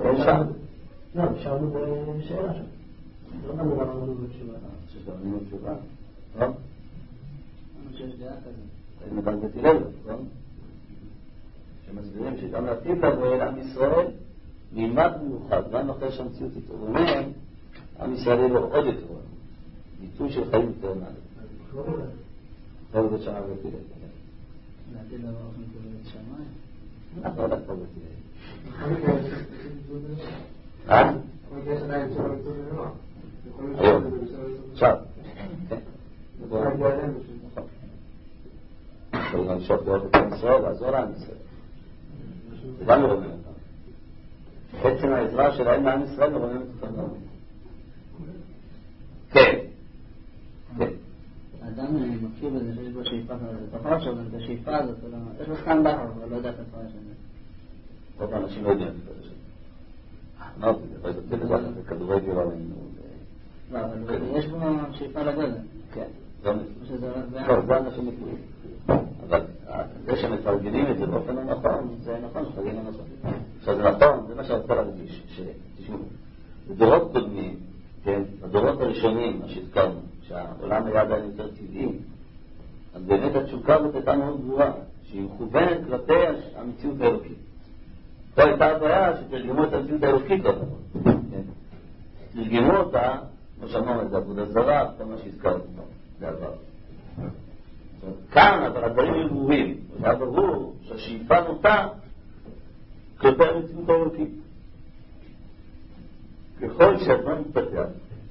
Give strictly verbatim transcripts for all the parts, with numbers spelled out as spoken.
אין שם. לא, שאלנו בשאלה שם. לא גם דבר אמרנו בתשובה. שיש גם אמרנו בתשובה, לא? אני חושב שדעה כזה. זה נדל בתילל, לא? שמסבירים שגם לעתיד לבוא אל עם ישראל נלמד מיוחד, גם אחרי שהמציאות התעוררים, עם ישראל יהיה לו עוד יותר, ביטוי של חיים יותר נעלה. לא בבית שמה בתילל. לעתיד לבוא אנחנו קוראים את שמיים? אנחנו הולך פה בתילל. אה? היום. עכשיו. יכולים למשוך לראות את עם ישראל, לעזור לעם ישראל. זה גם מרומם אותם. עצם העזרה שלהם לעם ישראל מרומם אותם גם. כן. כן. האדם מכיר בזה שיש בו שאיפה כזאת. אתה יכול לחשוב את השאיפה הזאת, יש לו סתם בחר, אבל לא יודע את התורה של זה. רוב האנשים לא יודעים את זה. אמרתי, זה לא יודעים את זה, זה כדורגל עלינו. לא, אבל יש בו שאיפה לגודל. כן. לא, זה אנשים מכירים. אבל זה שמתרגלים את זה באופן הנכון, זה נכון, שחגים הנכון. עכשיו זה נכון, זה מה שאני רוצה להרגיש, שתשמעו, בדורות קודמים, כן, בדורות הראשונים, מה שהזכרנו, שהעולם היה עדיין יותר טבעי, אז באמת התשוקה הזאת הייתה מאוד גבוהה, שהיא מכוונת כלפי המציאות האלוקית. פה הייתה הבעיה שתרגמו את המציאות האלוקית לא נכון. תרגמו אותה, כמו שאמרנו, את עבודה זרה, כל מה שהזכרנו, זה עבר. כאן, אבל הדברים היו ברורים. היה ברור שהשאיפה נוטה כלפי המציאות האלוקית. ככל שהזמן מתפתח,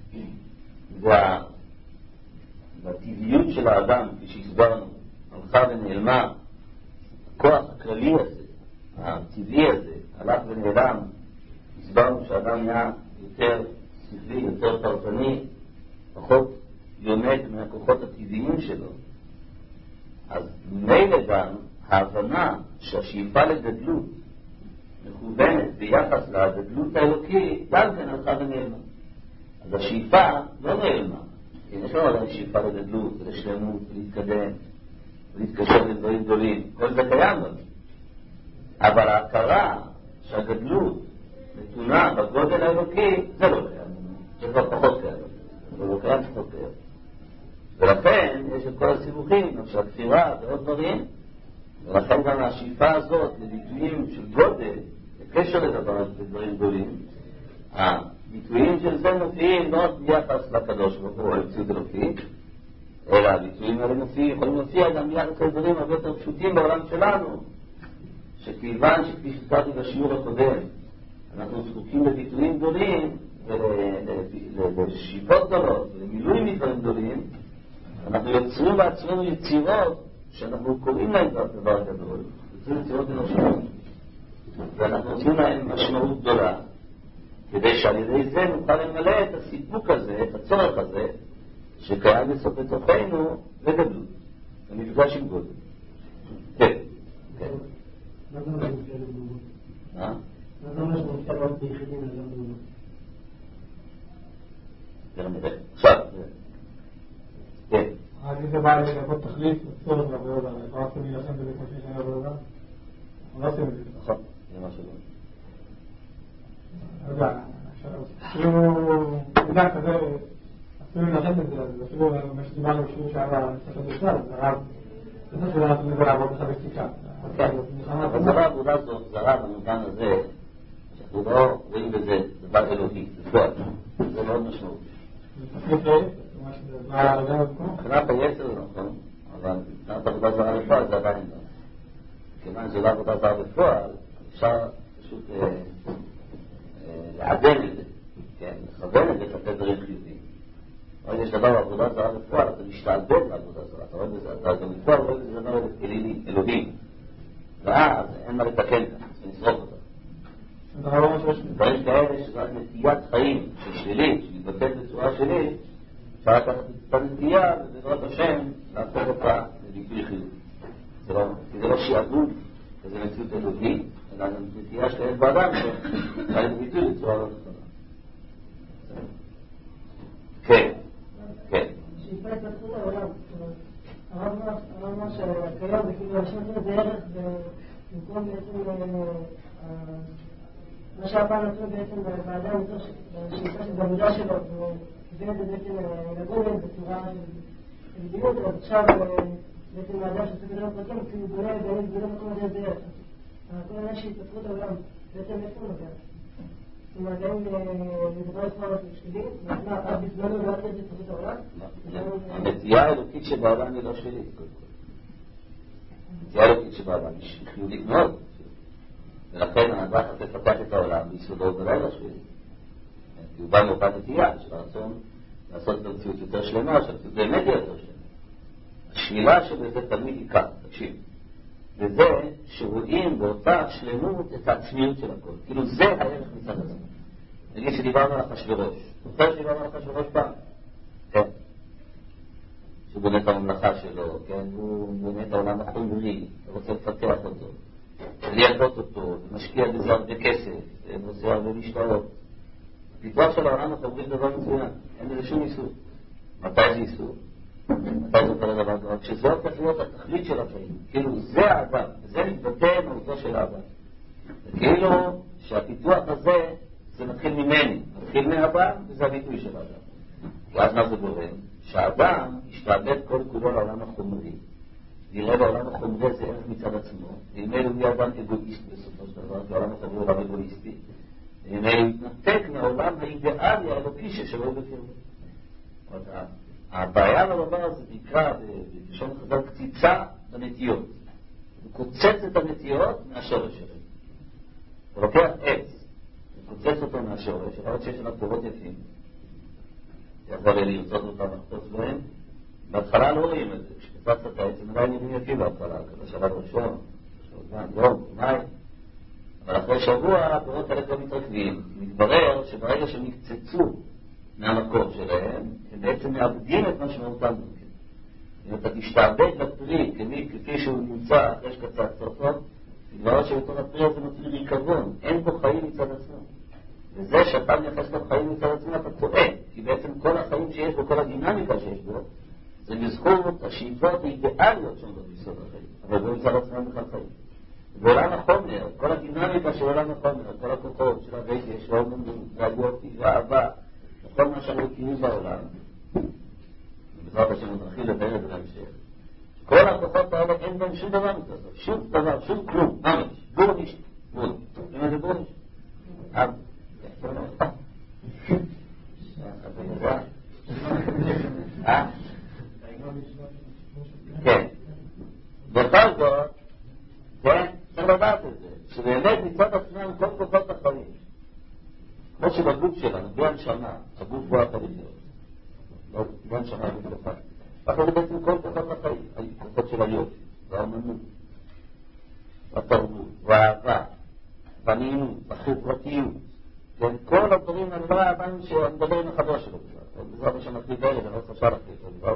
והטבעיות של האדם, כפי שהסברנו, הלכה ונעלמה, הכוח הכללי הזה, הטבעי הזה, הלך ונעלם, הסברנו שהאדם נהיה יותר שכלי, יותר פרטני, פחות יונק מהכוחות הטבעיים שלו. אז מילא גם ההבנה שהשאיפה לגדלות מכוונת ביחס לגדלות האלוקית, גם כן הלכה ונעלמה. אז השאיפה לא נעלמה. יש לא עליהם שאיפה לגדלות, לשלמות, להתקדם, להתקשר לדברים גדולים. כל זה קיים לנו. אבל ההכרה שהגדלות נתונה בגודל האלוקי, זה לא קיים לנו. זה כבר פחות קיים. זה לא קיים פחות קיים. ולכן יש את כל הסיבוכים, עכשיו כפירה ועוד דברים, ולכן גם השאיפה הזאת לביטויים של גודל, לקשר לדבר לדברים גדולים, הביטויים של זה מופיעים לא רק ביחס לקדוש ברוך הוא, למציאות אלוקית, אלא הביטויים האלה מופיעים, יכולים להופיע גם ביחס לדברים הרבה יותר פשוטים בעולם שלנו, שכיוון שכפי שזכרתי בשיעור הקודם, אנחנו זקוקים לביטויים גדולים ולשאיפות גדולות, למילוי מדברים גדולים, אנחנו יוצרים בעצמנו יצירות שאנחנו קוראים להן דבר גדול, יוצרים יצירות אנושיות, ואנחנו עושים להן משמעות גדולה, כדי שעל ידי זה נוכל למלא את הסיפוק הזה, את הצורך הזה, שקיים בסוף בתוכנו לגדלות, למפגש עם גודל. כן, כן. מה זה מה שמופיע לגדולות? מה? מה זה מה שמופיע רק ביחידים לגדולות? זה נראה. עכשיו, כן. אז אם זה בא לגבות תחליף, צורך לעבודה, לא עושים להילחם בזה כמו שיש לעבודה? לא עושים את זה. נכון, זה מה שלא. לא יודע, אפילו, יודע כזה, אפילו להילחם בזה, אפילו מה שדיברנו בשיעור שהיה בספר בכלל, זה רב, זה לא שלא נתנו לזה לעבוד לך בסטיקה. אבל זה לא עבודה זאת, זה רב במובן הזה, שאנחנו לא רואים בזה דבר אלוהי, זה גדול, זה מאוד משמעות. זה תחליף מבחינת היצר זה נכון, אבל מבחינת עבודה זרה בפועל זה עדיין לא. כיוון שזה לא עבודה זרה בפועל, אפשר פשוט לעדן את זה, לכוון את זה כלפי דברים חיוביים. אבל יש דבר בעבודה זרה בפועל, אתה משתעבד לעבודה זרה, אתה רואה בזה, אתה גם בפועל רואה בזה דבר אלוהים, ואז אין מה לתקן כאן, זה נשרוף אותה. דברים כאלה שזאת נטיית חיים שלילית, שמתבטאת בצורה שלילית, אפשר לקחת את הנטייה, ובעזרת השם, להפוך אותה לביטוי חיובי. זה לא שיעבוד, זה מציאות אלוהית, אלא זו נטייה שקיימת באדם, שבא לביטוי בצורה לא נכונה. כן, כן. שאיפה התפתחות העולם, הרב אמר שהקיים זה כאילו השם זה ערך במקום בעצם מה שהפעם נתנו בעצם באדם יותר שאיפה של בעבודה שלו, וזה בעצם לגולם בצורה של בדיוק, אז עכשיו בעצם האדם שעושה גדול הפרקים, כאילו בונה ובאמת בונה מקום הזה זה כל העניין שהתפתחות העולם, בעצם איפה הוא נוגע? זאת אומרת, גם לדבר לספר שלי, אז בזמנו לא עושה את התפתחות העולם? הנטייה האלוקית שבעולם היא לא שלילית, קודם כל. הנטייה האלוקית שבעולם היא חיובית מאוד. ולכן האדם הזה פתח את העולם ביסודו בלילה שלי. כי הוא בא מאותה נטייה של הרצון לעשות במציאות יותר שלמה, שהמציאות באמת היא יותר שלמה. השלילה שבזה תמיד היא כך, תקשיב. וזה שרואים באותה שלמות את העצמיות של הכל. כאילו זה הערך מצד עצמו. נגיד שדיברנו על אחשוורוש. זוכר שדיברנו על אחשוורוש פעם? כן. שהוא בונה את הממלכה שלו, כן? הוא בונה את העולם החומרי, הוא רוצה לפתח אותו. וליידות אותו, ומשקיע בזה הרבה כסף, ועושה הרבה משתאות. הפיתוח של העולם החומרי זה דבר מצוין, אין לזה שום איסור. מתי זה איסור? מתי זה קורה דבר דבר? כשזו הופך להיות התכלית של החיים. כאילו זה האדם, וזה מתבטא מהותו של האדם. וכאילו שהפיתוח הזה, זה מתחיל ממני, מתחיל מהאדם, וזה הביטוי של האדם. ואז מה זה גורם? שהאדם ישתעבד כל כולו לעולם החומרי. נראה בעולם החומרי זה ערך מצד עצמו, ואימאל הוא יהיה אדם אגואיסט בסופו של דבר, כי העולם החומרי הוא עולם אגואיסטי, ואימאל הוא יתנתק מהעולם האידיאלי האלוקי ששווה בקרבו. הבעיה בדבר הזה נקרא, בשום חז"ל, קציצה בנטיות. הוא קוצץ את הנטיות מהשורש שלהם. הוא לוקח עץ, הוא קוצץ אותו מהשורש, למרות שיש לנו פירות יפים, יחזור לי לרצות אותם לחפוץ בהם, בהתחלה לא רואים את זה, כשקצצת את העץ, הם אולי נראים יפים בהתחלה, כזה שלב ראשון, זמן, יום, יומיים, אבל אחרי שבוע הפירות האלה כבר מתרכבים. מתברר שברגע שהם נקצצו מהמקור שלהם, הם בעצם מאבדים את משמעותם. אם אתה תשתעבד לפרי, כפי שהוא נמצא אחרי שקצצת אותו, מתברר שבתור הפרי הזה נותן ריקבון, אין בו חיים מצד עצמו. וזה שאתה מייחס לו חיים מצד עצמו, אתה טועה, כי בעצם כל החיים שיש בו, כל הדינמיקה שיש בו, זה בזכות השאיפות האידיאליות שעומדות ביסוד החיים, אבל זה מצד עצמם בכלל חיים. בעולם החומר, כל הדינמיקה של עולם החומר, כל הכוחות של הרגש, והאומנות, והיופי, והאהבה, וכל מה שאנחנו מכירים בעולם, ובעזרת השם נתחיל לדבר את זה להמשך, כל הכוחות האלה אין בהם שום דבר מתעסק, שום דבר, שום כלום, ממש, גורניש, גורניש, אם זה גורניש? אב, יפה לא? אתה יודע? אה? כן. בכל זאת, כן, צריך לדעת את זה, שבאמת מצד עצמם כל כוחות החיים, כמו שבגוף שלנו, בלי הנשמה, הגוף הוא החיים שלנו, בלי הנשמה, הגוף הוא החיים. ואחרי זה בעצם כל כוחות החיים, הכוחות של היופי, והאמנות, והתרבות, והאהבה, והנעימות, החברתיות, כן, כל הדברים אני לא אהבן שאני מדבר עם החבר שלו בכלל, בעזרת השם מקליט בילד, אני לא רוצה להחליט, אבל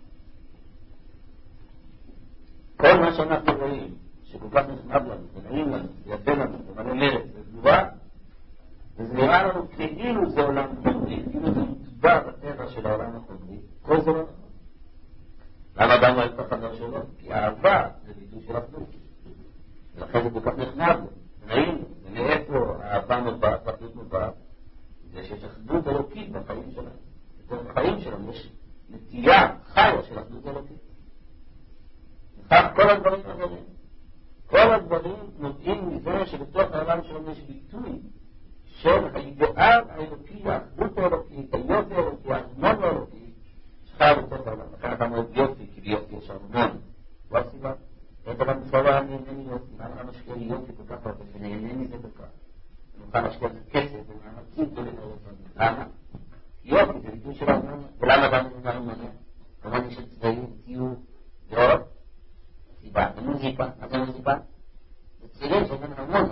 כל מה שאנחנו רואים, שכל כך נחמד לנו, ונעים לנו, יפה לנו, ומלא מרץ, וסגורה, וזה נראה לנו כאילו זה עולם חומרי, כאילו זה מוטבע בטבע של העולם החומרי, כל זה לא נכון. למה אדם אוהב את החבר שלו? כי האהבה זה ביטוי של אחדות. ולכן זה כל כך נחמד לו, ונעים לו, ומאיפה האהבה נובעת, האחדות נובעת, זה שיש אחדות אלוקית בחיים שלנו. בתוך החיים שלנו יש נטייה חיה של אחדות אלוקית. וכך כל הדברים האחרים. כל הדברים נובעים מזה שבתוך העולם שלנו יש ביטוי של האידאל האלוקי, האחדות האלוקית, היופי האלוקי, הארמון האלוקי, שחיה בתוך העולם. לכן אתה מאוד יופי, כי ביופי יש ארמון. לא הסיבה? אין דבר בכלל לא נהנה מיופי. מה לך משקיע לי יופי כל כך הרבה, ונהנה מזה כל כך. נוכל להשקיע את כסף, ומאמצים גדולים מאוד. למה? יופי זה ביטוי של ארמון. ולמה גם נהנה ארמון? כמובן יש צבעים, ציור, ועוד. סיבה, במוזיקה, מה זה מוזיקה? זה צירים שזה ארמון,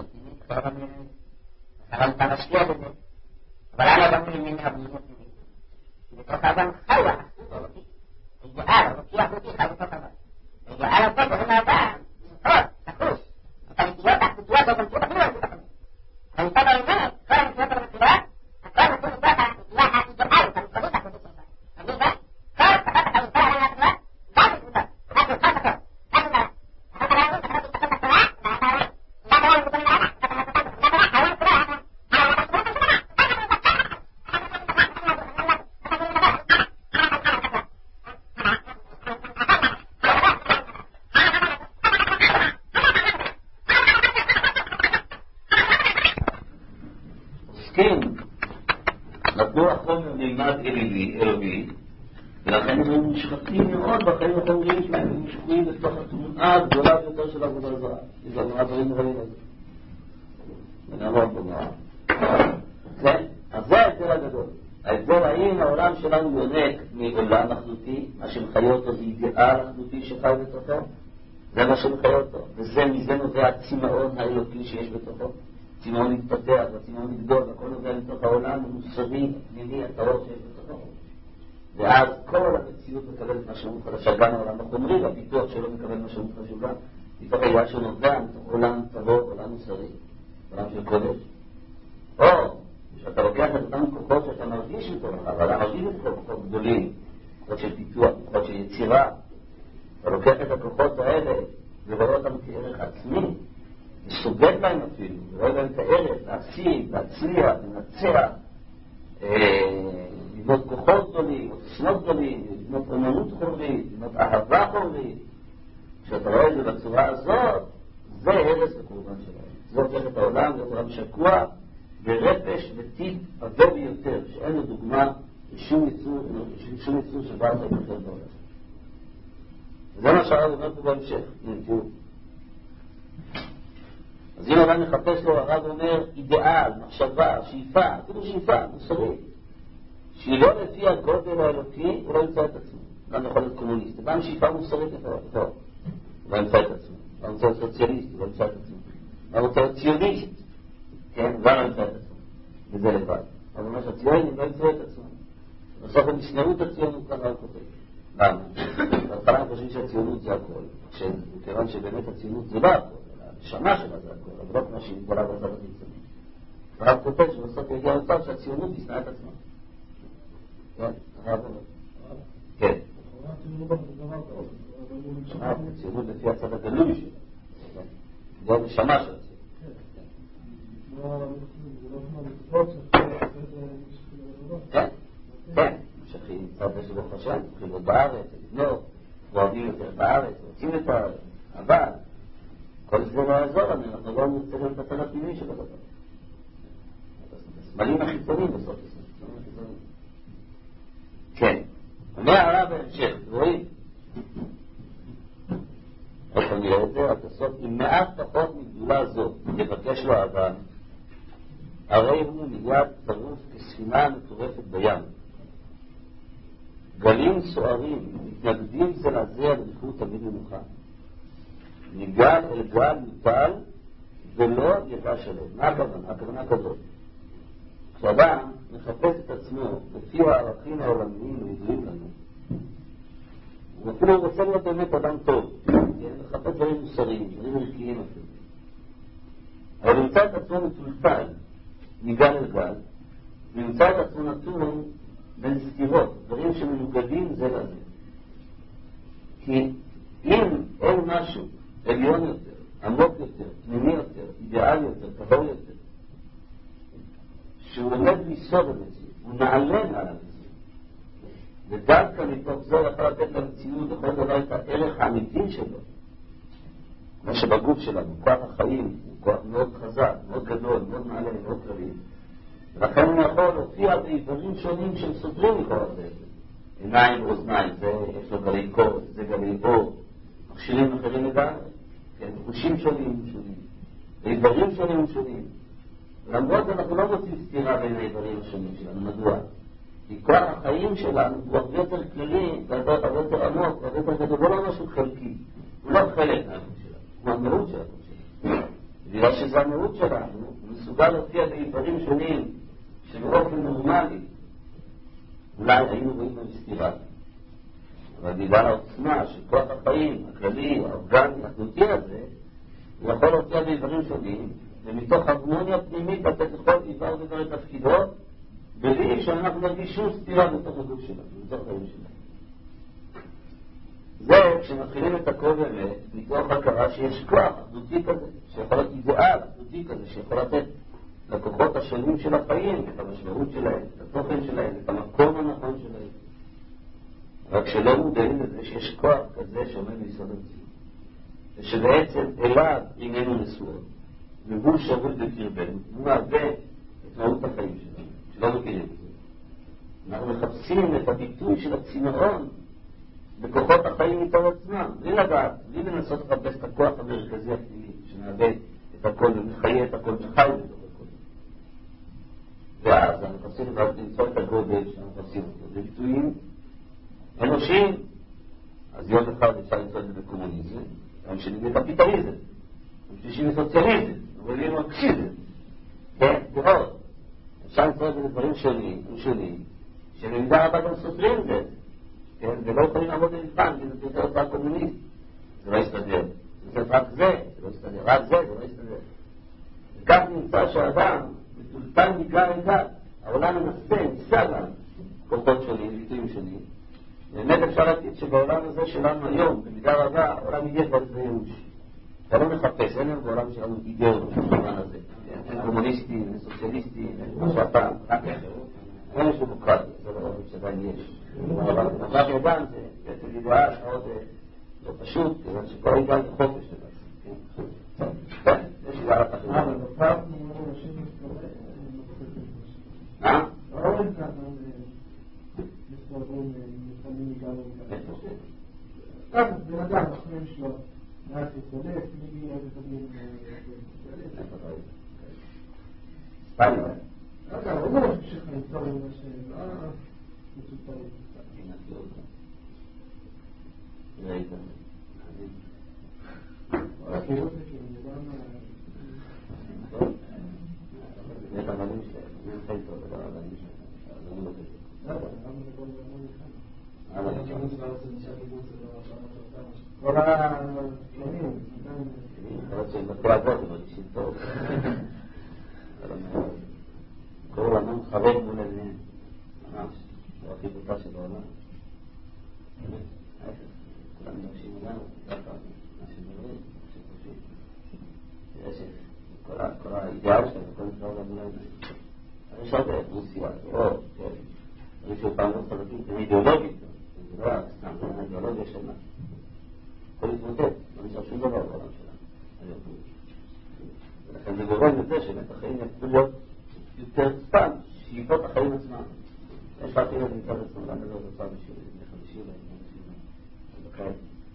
אבל אתה משקיע בזה. אבל למה גם נהנה מהבנייה פנימית? בתוך האדם חיה, אידיאל, אלוקי אחדותי חי בתוך האדם. אידיאל הזה גורם לאדם, לנחות, לחוש. את הנטיות האחדותיות והמציאות אפילו לא תתחילו. אבל מצד האמת, כל הנטיות והמציאות, הכל נתון מתוך הנטייה האידיאלית, המציאות האחדותית שלך. תגיד זה? כל כוחות החיים, כל העולם האחדות, גם בקבוצות, רק בכל כוחות, רק בקבוצות. כוחות הלאומית, כוחות התפתחות התורה, והתורה. גם העולם מתוכן לעדה, כוחות התפתחות, גם העולם כולו, הפוסקים נתנו החומר נלמד אלוהי, ולכן הם נשחקים מאוד בחיים החומריים שלהם, הם משקועים בתוך התמונה הגדולה ביותר של עבודה זרה. זה אמרה דברים רעים על זה. ונאמר בגמרא. כן? אז זה ההבדל הגדול. ההבדל האם העולם שלנו יונק מעולם אחדותי, מה שמחיה אותו זה אידיאל אחדותי שחי בתוכו, זה מה שמחיה אותו, וזה מזה נובע הצמאון האלוקי שיש בתוכו. צמאון מתפתח, והצמאון מתגול, והכל נובע מתוך העולם המוסרי, הפנימי, הטהור שיש בתוכו. ואז כל המציאות מקבלת משמעות חדשה, גם העולם החומרי, והפיתוח שלו מקבל משמעות חשובה, מתוך הידיעה שנובע מתוך עולם טהור, עולם מוסרי, עולם של קודש. או שאתה לוקח את אותם כוחות שאתה מרגיש איתו, אבל אתה מרגיש את כוחות גדולים, כוחות של פיתוח, כוחות של יצירה. אתה לוקח את הכוחות האלה ורואה אותם כערך עצמי, וסוגד להם אפילו, ורואה להם את הערך, להשיג, להצליח, לנצח, לבנות כוחות גדולים, לבנות עוצמות גדולים, לבנות אומנות חומרית, לבנות אהבה חומרית. כשאתה רואה את זה בצורה הזאת, זה הרס וקורבן שלהם. זה הופך את העולם, זה עולם שקוע, ברפש וטיפ עבה ביותר, שאין לו דוגמה לשום יצור, לשום יצור שבא זה יותר בעולם. וזה מה שהרב אומר פה בהמשך, נתיאו. אז אם הרב מחפש לו, הרב אומר אידיאל, מחשבה, שאיפה, אפילו שאיפה, מוסרית, שהיא לא לפי הגודל האלוקי, הוא לא ימצא את עצמו. גם יכול להיות קומוניסט. גם שאיפה מוסרית איפה, הוא לא ימצא את עצמו. הוא לא ימצא את סוציאליסט, הוא לא ימצא את עצמו. הוא לא ימצא את ציוניסט. כן, הוא לא ימצא את עצמו. וזה לבד. אבל מה שהציונים לא ימצא את עצמו. בסוף הם ישנאו את הציונות כאן על כותב. למה? בהתחלה הם חושבים שהציונות זה הכל. כיוון שבאמת הציונות זה לא הכל. השמה שלה זה הכל. אבל לא כמו שהיא גדולה בצד החיצוני. הרב כותב שבסוף יגיע לצד שהציונות ישנא את עצמה. כן, הרב אומר. כן. הציונות לפי הצד הגלוי שלה. זה השמה של הציונות. כן, כן. שכי צד שלא חשב, תחילו בארץ, לבנות, ועובדים יותר בארץ, רוצים את הארץ. אבל כל זה לא יעזור לנו, אנחנו לא נרצה להיות בצד הפנימי של הדבר. הסמלים החיצוניים בסוף הסמלים. כן. אומר הרב בהמשך, רואים? איך אני רואה את זה? התוספות, עם מעט פחות מגדולה זו, יבקש לו האדם, הרי הוא מיד צרוף כספינה מטורפת בים. גלים סוערים מתנגדים זה לזה על ריחות תמיד נמוכה. מגל אל גל מוטל ולא ידע שלם. מה הכוונה? הכוונה כזאת. כשאדם מחפש את עצמו לפי הערכים העולמיים וידועים לנו, הוא אפילו רוצה להיות באמת אדם טוב, לחפש דברים מוסריים, דברים ערכיים אפילו. אבל הוא ימצא את עצמו מטולטל מגל אל גל, וימצא את עצמו נתון בין סתירות, דברים שמנוגדים זה לזה. כי אם אין משהו עליון יותר, עמוק יותר, פנימי יותר, אידיאל יותר, טהור יותר, שהוא עומד ליסוד המציאות, הוא נעלה מעל המציאות. ודווקא מתוך זה יכול לתת למציאות לכל דבר את הערך האמיתי שלו. מה שבגוף שלנו, כוח החיים, הוא כוח מאוד חזק, מאוד גדול, מאוד נעלה, מאוד כללי. ולכן הוא יכול להופיע באיברים שונים שהם סותרים מכל הזה. עיניים ואוזניים, זה יש לו גלי קור, זה גלי אור. מכשירים אחרים לגמרי, כן, חושים שונים ושונים. באיברים שונים ושונים. למרות אנחנו לא רוצים סתירה בין האיברים השונים שלנו. מדוע? כי כוח החיים שלנו הוא הרבה יותר כללי, הרבה יותר עמוק, הרבה יותר גדול, לא משהו חלקי. הוא לא חלק מהגוף שלנו, הוא המהות של הגוף שלנו. בגלל שזה המהות שלנו, הוא מסוגל להופיע באיברים שונים, שבאופן נורמלי, אולי היינו רואים בהם סתירה. אבל בגלל העוצמה של כוח החיים, הכללי, האורגני, התנותי הזה, הוא יכול להופיע באיברים שונים, ומתוך הרמוניה פנימית לתת לכל איבר ודבר את תפקידו, בלי שאנחנו נרגיש שום סתירה בתוך הגוף שלנו, בתוך החיים שלנו. זה כשמתחילים את הכל באמת, מתוך הכרה שיש כוח אחדותי כזה, שיכול להיות אידיאל אחדותי כזה, שיכול לתת לכוחות השונים של החיים, את המשמעות שלהם, את התוכן שלהם, את המקום הנכון שלהם. רק שלא מודעים לזה שיש כוח כזה שעומד ביסוד המציאות. ושבעצם אליו איננו נשואות, והוא שרוד בקרבנו, הוא מהווה את מהות את החיים שלנו, שלא מכירים את זה. אנחנו מחפשים את הביטוי של הצינורון בכוחות החיים מתוך עצמם, בלי לדעת, בלי לנסות לחפש את הכוח המרכזי הפנימי, שמאבד את הכל ומחיה את הכל, מחי בתוך הכל. ואז אנחנו מחפשים למצוא את הגודל שאנחנו מחפשים אותו. זה ביטויים אנושיים. אז יום אחד אפשר למצוא את זה בקומוניזם, יום שני בקפיטליזם, יום שלישי בסוציאליזם, אבל יום מרקסיזם. כן, תראות, אפשר למצוא את זה בדברים שונים, שונים, שבמידה רבה גם סותרים זה, כן, ולא יכולים לעמוד במבחן, כי זה יותר אותה קומוניסט, זה לא יסתדר. זה רק זה, זה לא יסתדר, רק זה, זה לא יסתדר. וכך נמצא שהאדם, מטולטל מגר לגר, העולם מנסה, ניסה גם, כוחות שונים, ביטויים שונים. באמת אפשר להגיד שבעולם הזה שלנו היום, במידה רבה, העולם יהיה כבר איזה ייאוש. אתה לא מחפש, אין לנו בעולם שלנו אידאולוגיה במובן הזה. אין קומוניסטים, אין סוציאליסטים, אין מה שאתה, רק אין יש דמוקרטיה, זה לא שעדיין יש. אבל מה שידען זה בעצם אידאה מאוד לא פשוט, כיוון שכל אידאה זה חופש לבד. כן, יש אידאה אחת. אבל בפרט נאמרו אנשים מסתובבים, מה? לא רואים כאן מסתובבים, מסתובבים מגלו מגלו. אז בן אדם, אחרים שלו, נעשי צודק, מי איזה תבלים ספיילה. רגע, הוא לא ממשיך ליצור עם מה שלא מצוטרים. נעשי אותו. ראית. רק יראו את זה כי אני גם... יש הבנים שלהם, אני חי טוב, זה לא הבנים שלהם, אז אני לא כזה. למה? למה זה כל הזמן נכנס? אבל אני כל השלמים, אני רוצה לבטא אבות, אבל אישית טוב. כל העולם חרד מול עיניהם, ממש, זה הכי בוטה של העולם. באמת, כולם נרשים עלינו, ככה, מה שמדברים, מה שחושבים. תראה שכל האידאל שלנו, כל נקרא עולם מול העיניים. יש הרבה, רוסיה, או, כן, רוסיה פעם לא חלקים, זה אידיאולוגית, זה לא סתם, זה האידיאולוגיה שלנו. כל להתמודד, לא נשאר שום דבר בעולם שלנו. ולכן זה גורם לזה שבאמת החיים יפכו להיות יותר סתם, שאיפות החיים עצמם. יש לך ילד מצד עצמם, למה לא רוצה בשביל חמישי להם,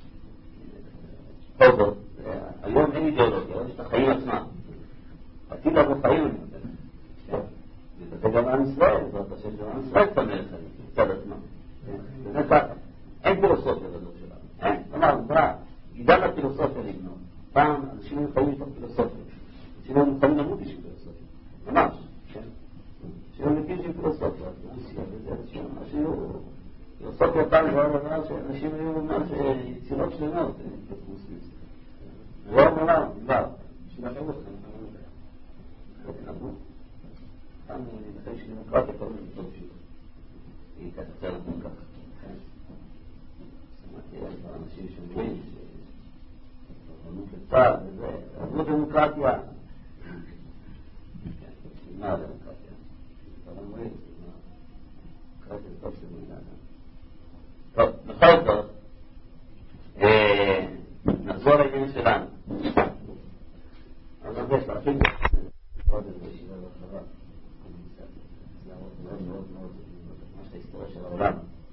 בכל זאת, היום אין אידיאולוגיה, יש את החיים עצמם. עתיד לבוא חיים אני נותן. וזה גם עם ישראל, זאת השם של עם ישראל תמר חיים, מצד עצמם. וזה ככה. אין פילוסופיה בזאת שלנו. אין. כלומר, ברע, עידן הפילוסופיה לבנות. פעם אנשים היו חיים מתוך פילוסופיה. אנשים היו מוכנים למות בשביל פילוסופיה. ממש. אנשים היו מתים של פילוסופיה. רוסיה וזה, אנשים היו... פילוסופיה פעם זה היה דבר שאנשים היו ממש יצירות שלמות. זה לא אמרה, דבר. שלכם אתכם, לא תנבו. פעם אחרי שדמוקרטיה קוראים לטוב שוב. היא כתצא לנו כך. שמעתי על אנשים שאומרים שתוכנות לצד וזה, עברו דמוקרטיה. מה הדמוקרטיה? כבר אומרים, דמוקרטיה זה טוב שבמידה. טוב, בכל זאת, נחזור לעניין שלנו. אז יש להכין עוד איזה ישיבה בחברה. זה מאוד מאוד מאוד מאוד ממש ההיסטוריה של העולם.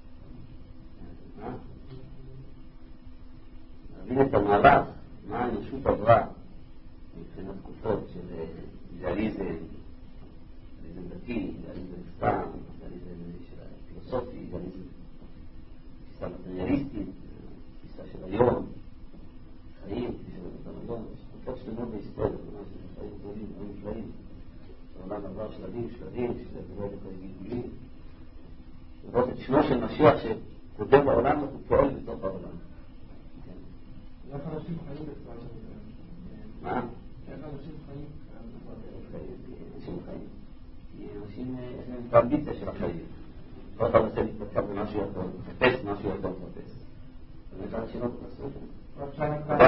להבין את המהלך, מה האנושות עברה מבחינת תקופות של אידיאליזם, אידיאליזם דתי, אידיאליזם סתם, אידיאליזם של הפילוסופי, אידיאליזם תפיסה מטריאליסטית, תפיסה של היום, חיים, תפיסה של היום, יש תקופות שלמות בהיסטוריה, ממש חיים גדולים, חיים נפלאים. העולם עבר שלבים, שלבים, שלבים לכל גלגולים. לראות את שמו של משיח שקודם בעולם הוא פועל בתוך העולם. איך אנשים חיים בכלל? מה? איך אנשים חיים? אנשים חיים. אנשים יש להם את האמביציה של החיים. כל אחד רוצה להתפתח במשהו יכול, לחפש משהו יכול לחפש. באמת אנשים לא תעשו את זה.